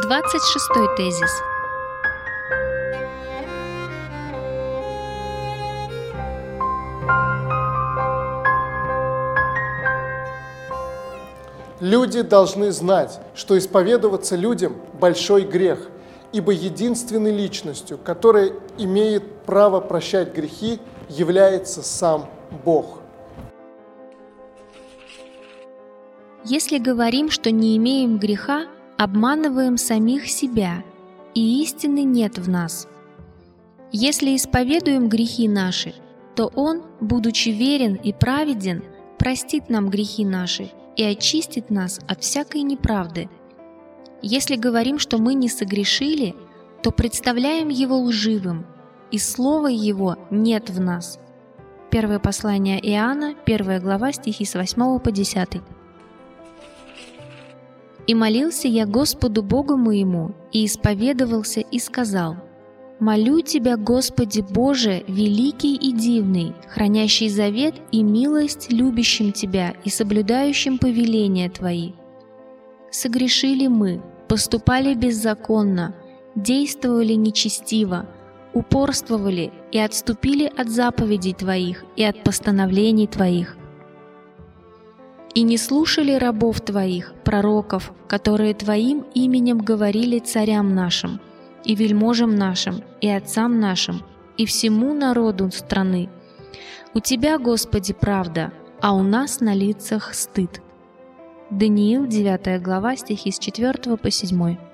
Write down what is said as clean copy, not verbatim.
26-й тезис. Люди должны знать, что исповедоваться людям – большой грех, ибо единственной личностью, которая имеет право прощать грехи, является сам Бог. Если говорим, что не имеем греха, обманываем самих себя, и истины нет в нас. Если исповедуем грехи наши, то Он, будучи верен и праведен, простит нам грехи наши и очистит нас от всякой неправды. Если говорим, что мы не согрешили, то представляем Его лживым, и Слова Его нет в нас. Первое послание Иоанна, 1 глава, стихи с 8 по 10. «И молился я Господу Богу моему, и исповедовался, и сказал: молю Тебя, Господи Боже, великий и дивный, хранящий завет и милость любящим Тебя и соблюдающим повеления Твои. Согрешили мы, поступали беззаконно, действовали нечестиво, упорствовали и отступили от заповедей Твоих и от постановлений Твоих. И не слушали рабов Твоих, пророков, которые Твоим именем говорили царям нашим, и вельможам нашим, и отцам нашим, и всему народу страны. У Тебя, Господи, правда, а у нас на лицах стыд». Даниил, 9 глава, стихи с 4 по 7.